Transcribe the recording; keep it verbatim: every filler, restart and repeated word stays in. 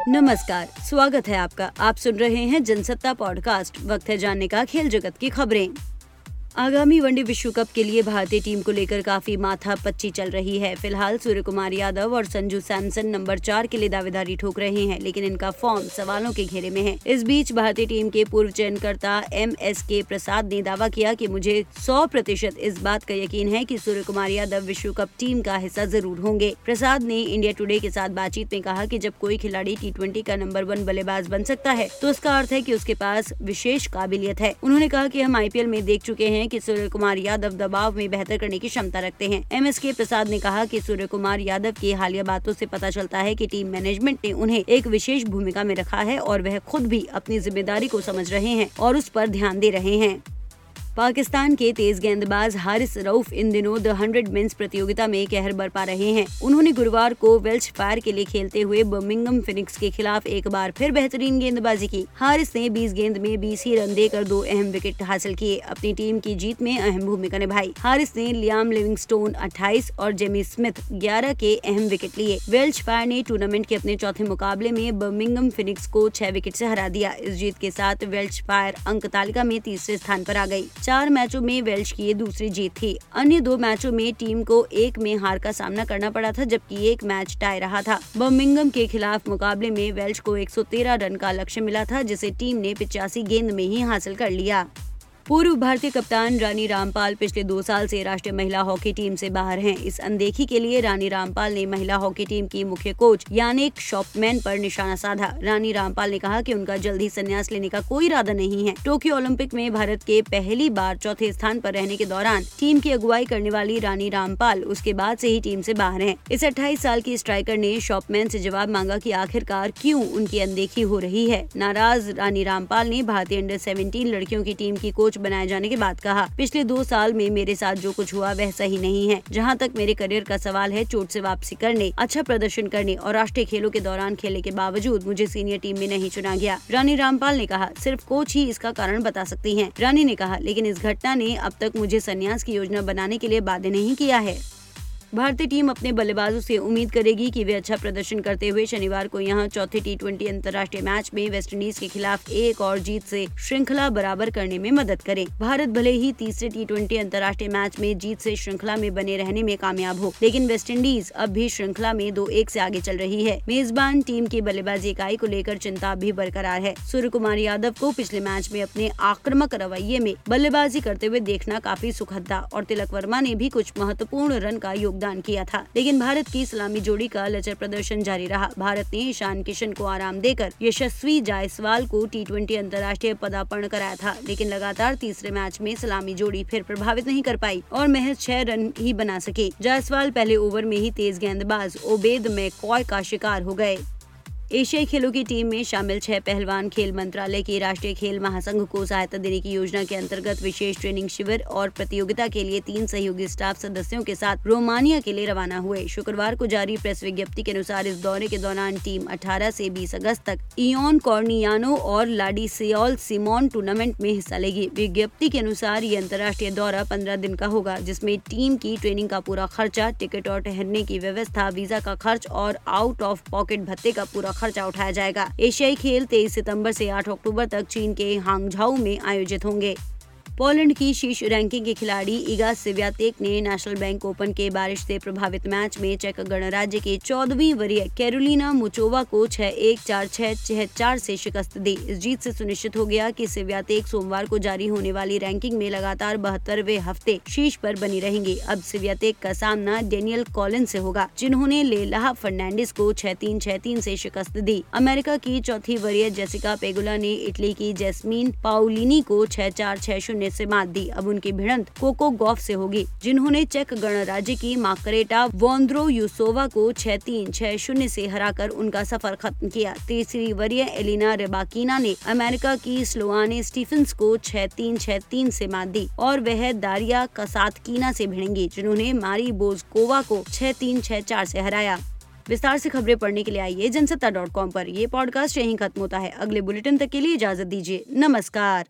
नमस्कार, स्वागत है आपका। आप सुन रहे हैं जनसत्ता पॉडकास्ट। वक्त है जानने का खेल जगत की खबरें। आगामी वनडे विश्व कप के लिए भारतीय टीम को लेकर काफी माथापच्ची चल रही है। फिलहाल सूर्य कुमार यादव और संजू सैमसन नंबर चार के लिए दावेदारी ठोक रहे हैं, लेकिन इनका फॉर्म सवालों के घेरे में है। इस बीच भारतीय टीम के पूर्व चयनकर्ता एम एस के प्रसाद ने दावा किया कि मुझे सौ प्रतिशत इस बात का यकीन है कि सूर्य कुमार यादव विश्व कप टीम का हिस्सा जरूर होंगे। प्रसाद ने इंडिया टुडे के साथ बातचीत में कहा कि जब कोई खिलाड़ी टी ट्वेंटी का नंबर वन बल्लेबाज बन सकता है तो उसका अर्थ है कि उसके पास विशेष काबिलियत है। उन्होंने कहा कि हम आई पी एल में देख चुके हैं कि सूर्य कुमार यादव दबाव में बेहतर करने की क्षमता रखते हैं। एम एस के प्रसाद ने कहा कि सूर्य कुमार यादव की हालिया बातों से पता चलता है कि टीम मैनेजमेंट ने उन्हें एक विशेष भूमिका में रखा है और वह खुद भी अपनी जिम्मेदारी को समझ रहे हैं और उस पर ध्यान दे रहे हैं। पाकिस्तान के तेज गेंदबाज हारिस रऊफ इन दिनों द हंड्रेड मेंस प्रतियोगिता में कहर बरपा रहे हैं। उन्होंने गुरुवार को वेल्श फायर के लिए खेलते हुए बर्मिंघम फिनिक्स के खिलाफ एक बार फिर बेहतरीन गेंदबाजी की। हारिस ने बीस गेंद में बीस ही रन देकर दो अहम विकेट हासिल किए, अपनी टीम की जीत में अहम भूमिका निभाई। हारिस ने लियाम लिविंगस्टोन अट्ठाईस और जेमी स्मिथ ग्यारह के अहम विकेट लिए। वेल्श फायर ने टूर्नामेंट के अपने चौथे मुकाबले में बर्मिंघम फिनिक्स को छह विकेट से हरा दिया। इस जीत के साथ वेल्श फायर अंक तालिका में तीसरे स्थान पर आ गई। चार मैचों में वेल्श की ये दूसरी जीत थी। अन्य दो मैचों में टीम को एक में हार का सामना करना पड़ा था, जबकि एक मैच टाई रहा था। बर्मिंघम के खिलाफ मुकाबले में वेल्श को एक सौ तेरह रन का लक्ष्य मिला था, जिसे टीम ने पिचासी गेंद में ही हासिल कर लिया। पूर्व भारतीय कप्तान रानी रामपाल पिछले दो साल से राष्ट्रीय महिला हॉकी टीम से बाहर हैं। इस अनदेखी के लिए रानी रामपाल ने महिला हॉकी टीम की मुख्य कोच यानिक शॉपमैन पर निशाना साधा। रानी रामपाल ने कहा कि उनका जल्द ही संन्यास लेने का कोई इरादा नहीं है। टोक्यो ओलंपिक में भारत के पहली बार चौथे स्थान पर रहने के दौरान टीम की अगुवाई करने वाली रानी रामपाल उसके बाद से ही टीम से बाहर हैं। इस अट्ठाईस साल की स्ट्राइकर ने शॉपमैन से जवाब मांगा कि आखिरकार क्यों उनकी अनदेखी हो रही है। नाराज रानी रामपाल ने भारतीय अंडर सेवेंटीन लड़कियों की टीम की कोच बनाए जाने के बाद कहा, पिछले दो साल में मेरे साथ जो कुछ हुआ वह सही नहीं है। जहां तक मेरे करियर का सवाल है, चोट से वापसी करने, अच्छा प्रदर्शन करने और राष्ट्रीय खेलों के दौरान खेलने के बावजूद मुझे सीनियर टीम में नहीं चुना गया। रानी रामपाल ने कहा, सिर्फ कोच ही इसका कारण बता सकती हैं। रानी ने कहा, लेकिन इस घटना ने अब तक मुझे संन्यास की योजना बनाने के लिए बाध्य नहीं किया है। भारतीय टीम अपने बल्लेबाजों से उम्मीद करेगी कि वे अच्छा प्रदर्शन करते हुए शनिवार को यहां चौथे टी ट्वेंटी अंतर्राष्ट्रीय मैच में वेस्टइंडीज के खिलाफ एक और जीत से श्रृंखला बराबर करने में मदद करें। भारत भले ही तीसरे टी ट्वेंटी अंतर्राष्ट्रीय मैच में जीत से श्रृंखला में बने रहने में कामयाब हो, लेकिन वेस्टइंडीज अब भी श्रृंखला में दो एक से आगे चल रही है। मेजबान टीम की बल्लेबाजी इकाई को लेकर चिंता भी बरकरार है। सूर्य कुमार यादव को पिछले मैच में अपने आक्रामक रवैये में बल्लेबाजी करते हुए देखना काफी सुखद था और तिलक वर्मा ने भी कुछ महत्वपूर्ण रन का योगदान दान किया था, लेकिन भारत की सलामी जोड़ी का लचर प्रदर्शन जारी रहा। भारत ने ईशान किशन को आराम देकर यशस्वी जायसवाल को टी ट्वेंटी अंतर्राष्ट्रीय पदार्पण कराया था, लेकिन लगातार तीसरे मैच में सलामी जोड़ी फिर प्रभावित नहीं कर पाई और महज छह रन ही बना सके। जायसवाल पहले ओवर में ही तेज गेंदबाज ओबेद मैकॉय का शिकार हो गए। एशियाई खेलों की टीम में शामिल छह पहलवान खेल मंत्रालय की राष्ट्रीय खेल महासंघ को सहायता देने की योजना के अंतर्गत विशेष ट्रेनिंग शिविर और प्रतियोगिता के लिए तीन सहयोगी स्टाफ सदस्यों के साथ रोमानिया के लिए रवाना हुए। शुक्रवार को जारी प्रेस विज्ञप्ति के अनुसार इस दौरे के दौरान टीम अठारह से बीस अगस्त तक इयोन कॉर्नियानो और लाडिसियोल सिमोन टूर्नामेंट में हिस्सा लेगी। विज्ञप्ति के अनुसार ये अंतर्राष्ट्रीय दौरा पंद्रह दिन का होगा, जिसमें टीम की ट्रेनिंग का पूरा खर्चा, टिकट और ठहरने की व्यवस्था, वीजा का खर्च और आउट ऑफ पॉकेट भत्ते का पूरा खर्चा उठाया जाएगा। एशियाई खेल तेईस सितंबर से आठ अक्टूबर तक चीन के हांगझाऊ में आयोजित होंगे। पोलैंड की शीर्ष रैंकिंग के खिलाड़ी इगा स्वियातेक ने नेशनल बैंक ओपन के बारिश से प्रभावित मैच में चेक गणराज्य के चौदहवीं वरीय कैरोलिना मुचोवा को छह एक चार छह छह चार से शिकस्त दी। इस जीत से सुनिश्चित हो गया कि स्वियातेक सोमवार को जारी होने वाली रैंकिंग में लगातार बहत्तरवें हफ्ते शीर्ष पर बनी रहेंगी। अब स्वियातेक का सामना डेनियल कॉलिन से होगा, जिन्होंने लेलाह फर्नांडिस को छह तीन छह तीन से शिकस्त दी। अमेरिका की चौथी वरीय जेसिका पेगुला ने इटली की जैस्मीन पाउलिनी को छह चार छह शून्य से मात दी। अब उनकी भिड़ंत कोको गॉफ से होगी, जिन्होंने चेक गणराज्य की मार्करेटा वोंद्रोयुसोवा को छह तीन छह शून्य से हराकर उनका सफर खत्म किया। तीसरी वरीय एलिना रेबाकीना ने अमेरिका की स्लोआने स्टीफेंस को छह तीन छह तीन से मात दी और वह दारिया कसातकीना से भिड़ेंगी, जिन्होंने मारी बोजकोवा को छह तीन छह चार से हराया। विस्तार से खबरें पढ़ने के लिए आइए जनसत्ता डॉट कॉम पर। ये पॉडकास्ट यहीं खत्म होता है। अगले बुलेटिन तक के लिए इजाजत दीजिए। नमस्कार।